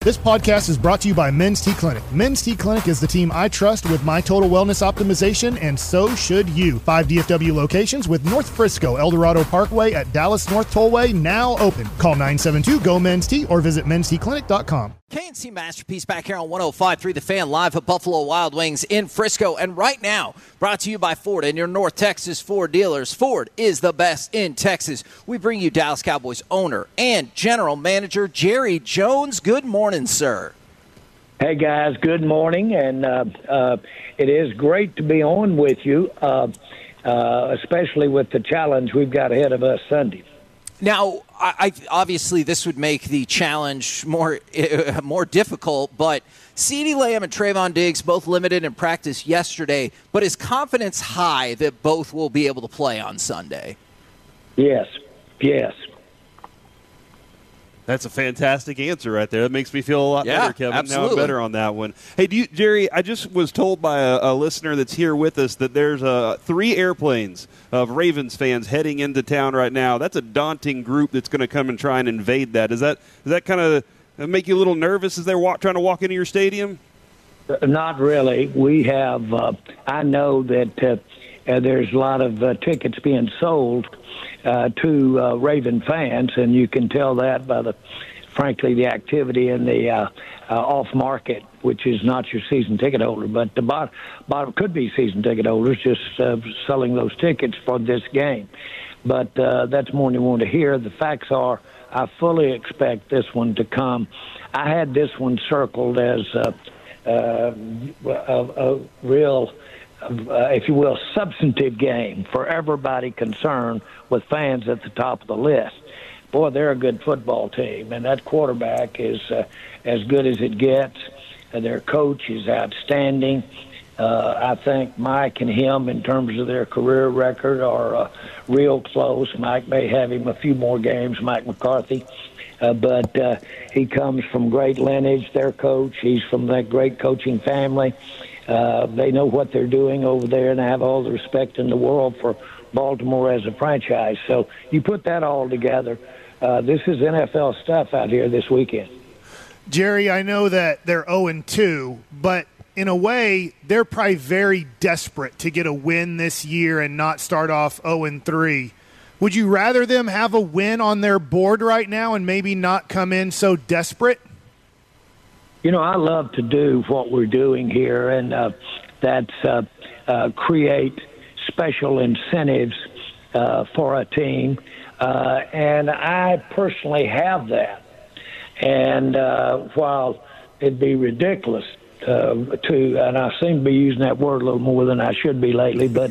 This podcast is brought to you by Men's T Clinic. Men's T Clinic is the team I trust with my total wellness optimization, and so should you. 5 DFW locations with North Frisco, Eldorado Parkway at Dallas North Tollway now open. Call 972-GO-MEN'S-T or visit mensteclinic.com. K&C Masterpiece back here on 105.3 The Fan, live at Buffalo Wild Wings in Frisco. And right now, brought to you by Ford and your North Texas Ford dealers. Ford is the best in Texas. We bring you Dallas Cowboys owner and general manager Jerry Jones. Good morning, sir. Hey, guys. Good morning. And it is great to be on with you, especially with the challenge we've got ahead of us Sunday. Now, I obviously this would make the challenge more difficult, but CeeDee Lamb and Trayvon Diggs both limited in practice yesterday, but is confidence high that both will be able to play on Sunday? Yes. That's a fantastic answer right there. That makes me feel a lot better, Kevin. Absolutely. Now I'm better on that one. Hey, Jerry, I just was told by a listener that's here with us that there's 3 airplanes of Ravens fans heading into town right now. That's a daunting group that's going to come and try and invade that. Does that kind of make you a little nervous as they're trying to walk into your stadium? Not really. We have I know that there's a lot of tickets being sold to Raven fans, and you can tell that by frankly, the activity in the off market, which is not your season ticket holder, but the bottom could be season ticket holders just selling those tickets for this game. But that's more than you want to hear. The facts are, I fully expect this one to come. I had this one circled as a real, if you will, substantive game for everybody concerned, with fans at the top of the list. Boy, they're a good football team, and that quarterback is as good as it gets. Their coach is outstanding. I think Mike and him, in terms of their career record, are real close. Mike may have him a few more games, Mike McCarthy, but he comes from great lineage, their coach. He's from that great coaching family. They know what they're doing over there, and I have all the respect in the world for Baltimore as a franchise. So you put that all together. This is NFL stuff out here this weekend. Jerry, I know that they're 0-2, but in a way, they're probably very desperate to get a win this year and not start off 0-3. Would you rather them have a win on their board right now and maybe not come in so desperate? You know, I love to do what we're doing here, and that's create special incentives for a team. And I personally have that. And while it'd be ridiculous and I seem to be using that word a little more than I should be lately, but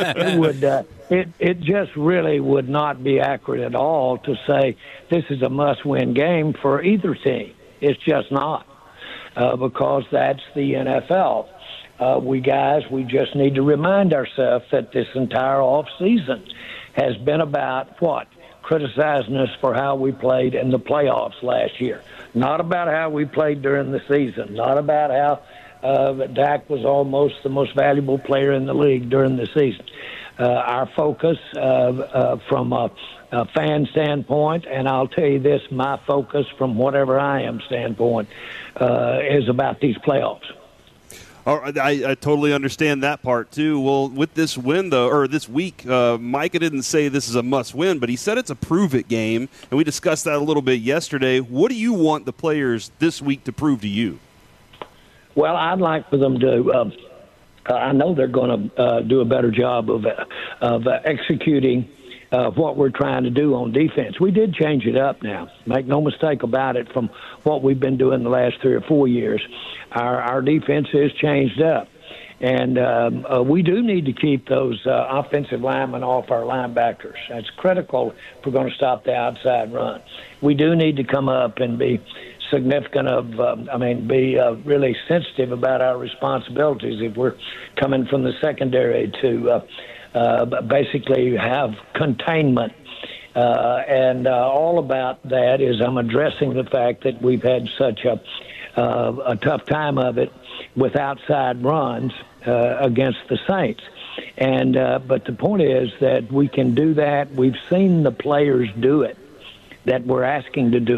it just really would not be accurate at all to say this is a must-win game for either team. It's just not, because that's the NFL. We just need to remind ourselves that this entire off-season has been about what? Criticizing us for how we played in the playoffs last year. Not about how we played during the season. Not about how Dak was almost the most valuable player in the league during the season. Our focus from a fan standpoint, and I'll tell you this, my focus from whatever I am standpoint is about these playoffs. I totally understand that part, too. Well, with this win, though, or this week, Micah didn't say this is a must-win, but he said it's a prove-it game, and we discussed that a little bit yesterday. What do you want the players this week to prove to you? Well, I'd like for them to I know they're going to do a better job of executing what we're trying to do on defense. We did change it up now. Make no mistake about it, from what we've been doing the last 3 or 4 years. Our defense is changed up. And we do need to keep those offensive linemen off our linebackers. That's critical if we're going to stop the outside run. We do need to come up and be significant be really sensitive about our responsibilities if we're coming from the secondary to basically have containment. And all about that is I'm addressing the fact that we've had such a tough time of it with outside runs against the Saints. And but the point is that we can do that. We've seen the players do it that we're asking to do it.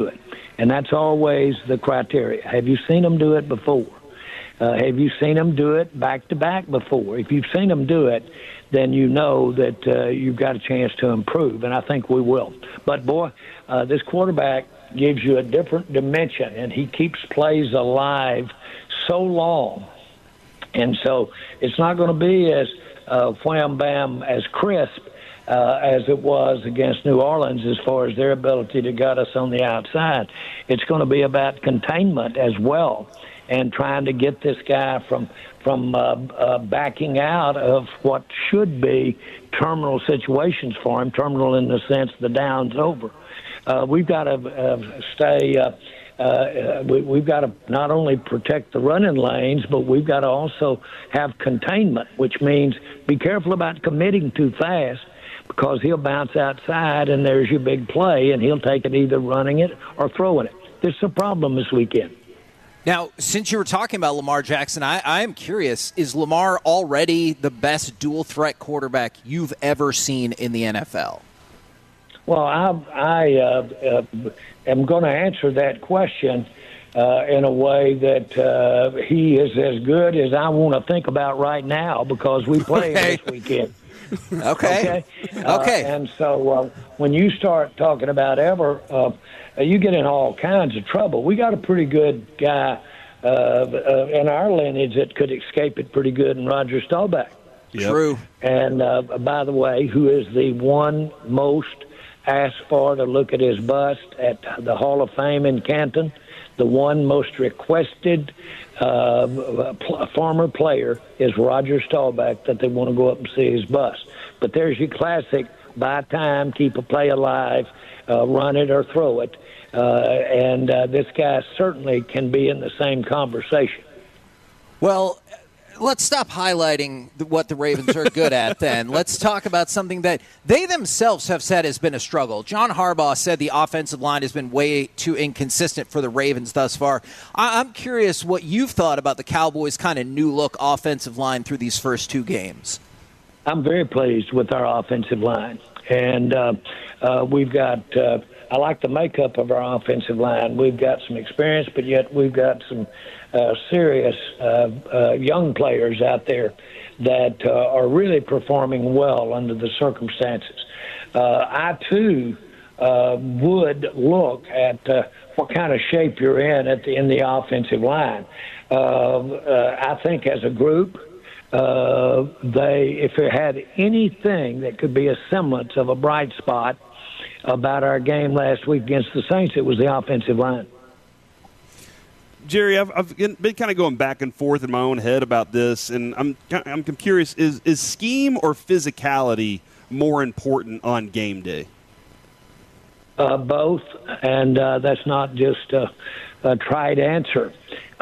And that's always the criteria. Have you seen them do it before? Have you seen them do it back-to-back before? If you've seen them do it, then you know that you've got a chance to improve, and I think we will. But, boy, this quarterback gives you a different dimension, and he keeps plays alive so long. And so it's not going to be as wham-bam, as crisp as it was against New Orleans as far as their ability to gut us on the outside. It's going to be about containment as well and trying to get this guy from backing out of what should be terminal situations for him, terminal in the sense the down's over. We've got to stay we've got to not only protect the running lanes, but we've got to also have containment, which means be careful about committing too fast because he'll bounce outside and there's your big play, and he'll take it either running it or throwing it. This is a problem this weekend. Now, since you were talking about Lamar Jackson, I am curious, is Lamar already the best dual-threat quarterback you've ever seen in the NFL? Well, I am going to answer that question in a way that he is as good as I want to think about right now because we play him this weekend. Okay. And so when you start talking about you get in all kinds of trouble. We got a pretty good guy in our lineage that could escape it pretty good in Roger Staubach. Yep. True. And by the way, who is the one most asked for to look at his bust at the Hall of Fame in Canton, the one most requested former player is Roger Staubach, that they want to go up and see his bust. But there's your classic, buy time, keep a play alive, run it or throw it. And this guy certainly can be in the same conversation. Well, let's stop highlighting what the Ravens are good at then. Let's talk about something that they themselves have said has been a struggle. John Harbaugh said the offensive line has been way too inconsistent for the Ravens thus far. I'm curious what you've thought about the Cowboys' kind of new-look offensive line through these first two games. I'm very pleased with our offensive line. And we've got I like the makeup of our offensive line. We've got some experience, but yet we've got some serious young players out there that are really performing well under the circumstances. I, too, would look at what kind of shape you're in the offensive line. I think as a group, if it had anything that could be a semblance of a bright spot about our game last week against the Saints, it was the offensive line. Jerry, I've been kind of going back and forth in my own head about this, and I'm curious, is scheme or physicality more important on game day? Both, and that's not just a tried answer.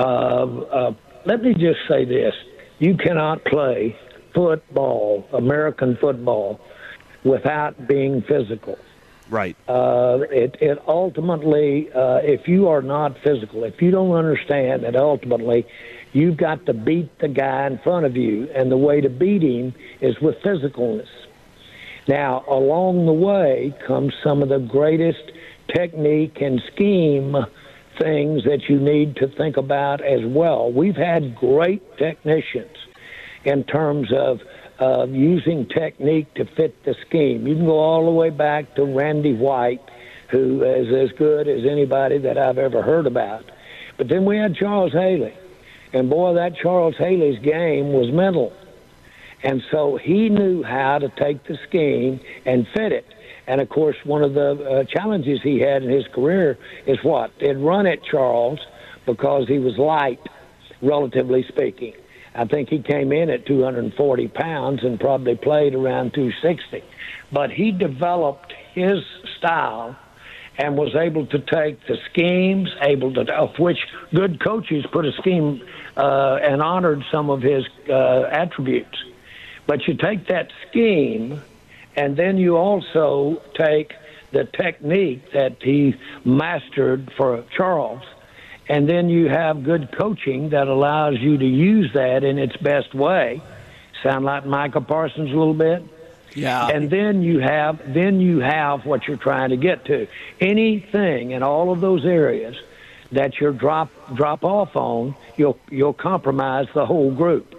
Let me just say this. You cannot play football, American football, without being physical. Right. It ultimately, if you are not physical, if you don't understand that ultimately you've got to beat the guy in front of you, and the way to beat him is with physicalness. Now, along the way comes some of the greatest technique and scheme things that you need to think about as well. We've had great technicians in terms of using technique to fit the scheme. You can go all the way back to Randy White, who is as good as anybody that I've ever heard about. But then we had Charles Haley. And, boy, that Charles Haley's game was mental. And so he knew how to take the scheme and fit it. And, of course, one of the challenges he had in his career is what? They'd run at Charles because he was light, relatively speaking. I think he came in at 240 pounds and probably played around 260. But he developed his style and was able to take the schemes, of which good coaches put a scheme and honored some of his attributes. But you take that scheme, and then you also take the technique that he mastered for Charles, and then you have good coaching that allows you to use that in its best way. Sound like Micah Parsons a little bit? Yeah. And then you have what you're trying to get to. Anything in all of those areas that you drop off on, you'll compromise the whole group.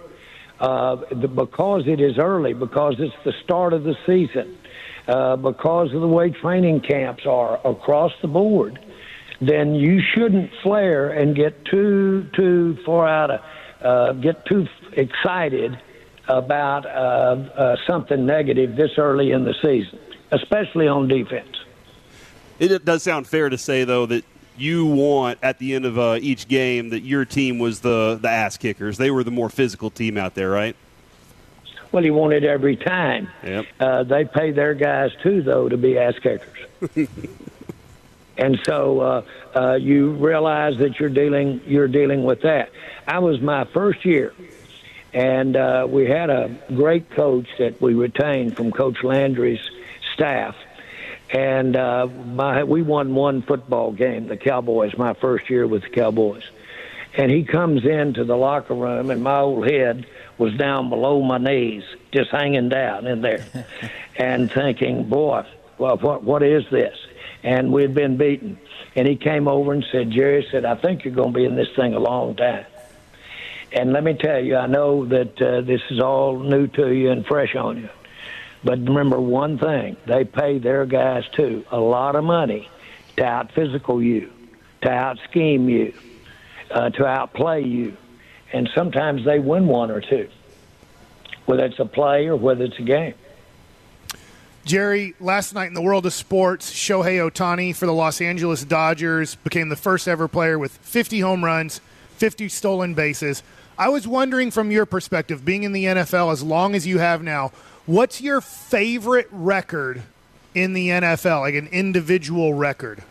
Because it is early, because it's the start of the season, because of the way training camps are across the board, then you shouldn't flare and get too far out get too excited about something negative this early in the season, especially on defense. It does sound fair to say, though, that you want at the end of each game that your team was the ass kickers. They were the more physical team out there, right? Well, you want it every time. Yep. They pay their guys too, though, to be ass kickers. And so you realize that you're dealing with that. I was my first year, and we had a great coach that we retained from Coach Landry's staff. And we won one football game, the Cowboys, my first year with the Cowboys. And he comes into the locker room, and my old head was down below my knees, just hanging down in there, and thinking, boy, well, what is this? And we'd been beaten. And he came over and said, Jerry said, I think you're going to be in this thing a long time. And let me tell you, I know that this is all new to you and fresh on you. But remember one thing, they pay their guys, too, a lot of money to out-physical you, to out-scheme you, to outplay you. And sometimes they win one or two, whether it's a play or whether it's a game. Jerry, last night in the world of sports, Shohei Ohtani for the Los Angeles Dodgers became the first ever player with 50 home runs, 50 stolen bases. I was wondering from your perspective, being in the NFL as long as you have now, what's your favorite record in the NFL, like an individual record?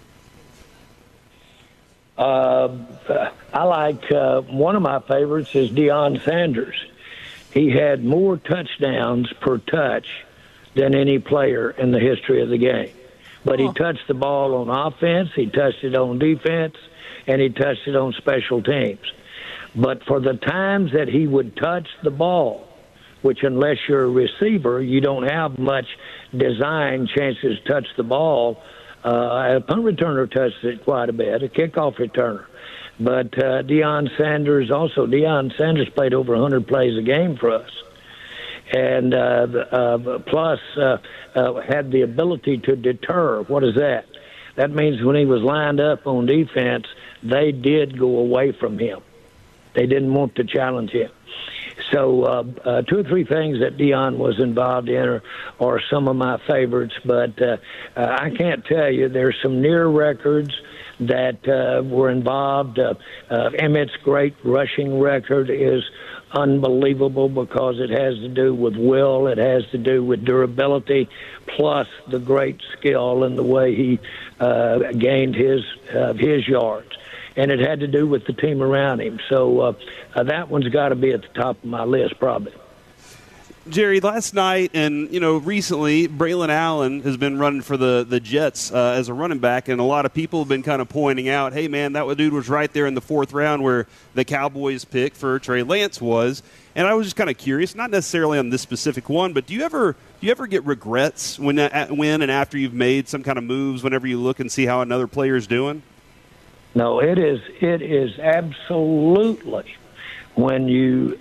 I like one of my favorites is Deion Sanders. He had more touchdowns per touch than any player in the history of the game. But he touched the ball on offense, he touched it on defense, and he touched it on special teams. But for the times that he would touch the ball, which unless you're a receiver, you don't have much design chances to touch the ball. A punt returner touches it quite a bit, a kickoff returner. But Deion Sanders played over 100 plays a game for us. And plus had the ability to deter. What is that? That means when he was lined up on defense, they did go away from him. They didn't want to challenge him. So two or three things that Deion was involved in are some of my favorites, but I can't tell you. There's some near records that were involved. Emmett's great rushing record is unbelievable because it has to do with will, it has to do with durability, plus the great skill and the way he gained his yards. And it had to do with the team around him. So that one's got to be at the top of my list, probably. Jerry, last night and, recently, Braylon Allen has been running for the Jets as a running back, and a lot of people have been kind of pointing out, hey, man, that dude was right there in the fourth round where the Cowboys' pick for Trey Lance was. And I was just kind of curious, not necessarily on this specific one, but do you ever get regrets when and after you've made some kind of moves whenever you look and see how another player is doing? No, it is absolutely when you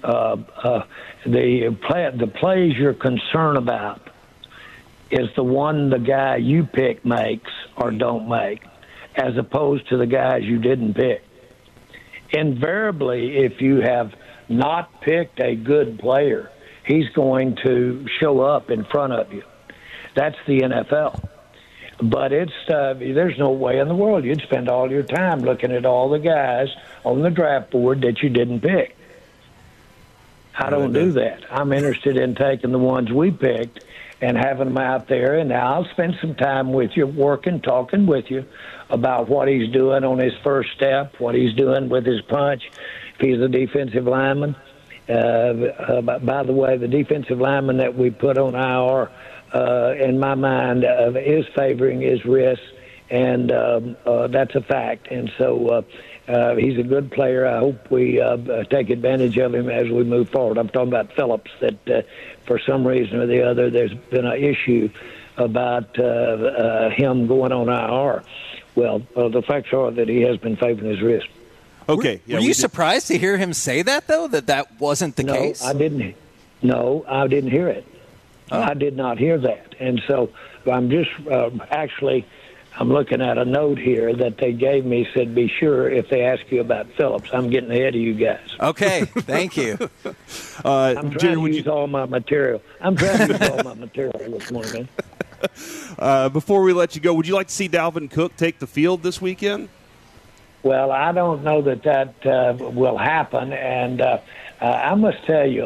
the plays you're concerned about is the one the guy you pick makes or don't make, as opposed to the guys you didn't pick. Invariably, if you have not picked a good player, he's going to show up in front of you. That's the NFL. But there's no way in the world you'd spend all your time looking at all the guys on the draft board that you didn't pick. I don't do that. I'm interested in taking the ones we picked and having them out there. And now I'll spend some time with you, talking with you about what he's doing on his first step, what he's doing with his punch, if he's a defensive lineman. By the way, the defensive lineman that we put on IR, in my mind, is favoring his wrist, and that's a fact. And so He's a good player. I hope we take advantage of him as we move forward. I'm talking about Phillips, that for some reason or the other, there's been an issue about him going on IR. Well, the facts are that he has been favoring his wrist. Okay. Were you surprised to hear him say that, though, that wasn't the case? No, I didn't. No, I didn't hear it. Oh. I did not hear that. And so I'm just I'm looking at a note here that they gave me, said, be sure if they ask you about Phillips. I'm getting ahead of you guys. Okay, thank you. I'm trying to use all my material. This morning, man. Before we let you go, would you like to see Dalvin Cook take the field this weekend? Well, I don't know that will happen, and I must tell you,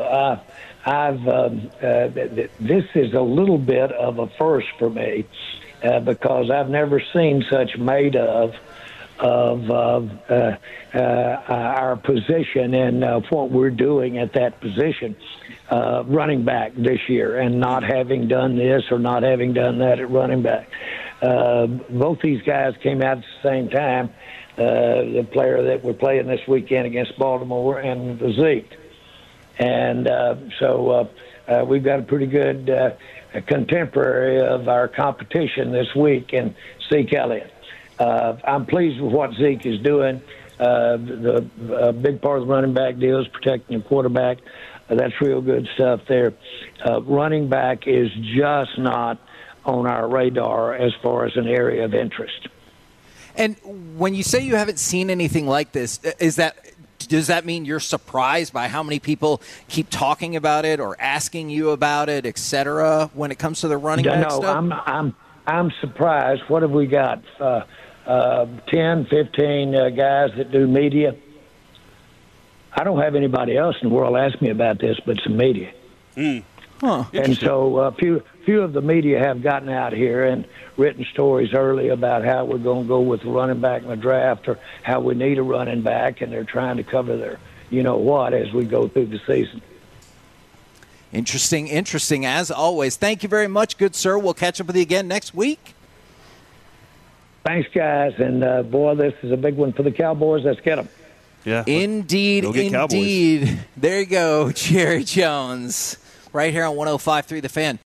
this is a little bit of a first for me because I've never seen such made of our position and what we're doing at that position, running back this year, and not having done this or not having done that at running back. Both these guys came out at the same time. The player that we're playing this weekend against Baltimore and Zeke. And so we've got a pretty good contemporary of our competition this week in Zeke Elliott. I'm pleased with what Zeke is doing. The big part of the running back deal is protecting the quarterback. That's real good stuff there. Running back is just not on our radar as far as an area of interest. And when you say you haven't seen anything like this, does that mean you're surprised by how many people keep talking about it or asking you about it, et cetera, when it comes to the running back stuff? No, I'm surprised. What have we got? 10, 15 guys that do media. I don't have anybody else in the world ask me about this but some media. Huh. And so few of the media have gotten out here and written stories early about how we're going to go with the running back in the draft or how we need a running back, and they're trying to cover their you-know-what as we go through the season. Interesting, as always. Thank you very much, good sir. We'll catch up with you again next week. Thanks, guys. And, boy, this is a big one for the Cowboys. Let's get them. Yeah. Indeed. Cowboys. There you go, Jerry Jones, right here on 105.3 The Fan.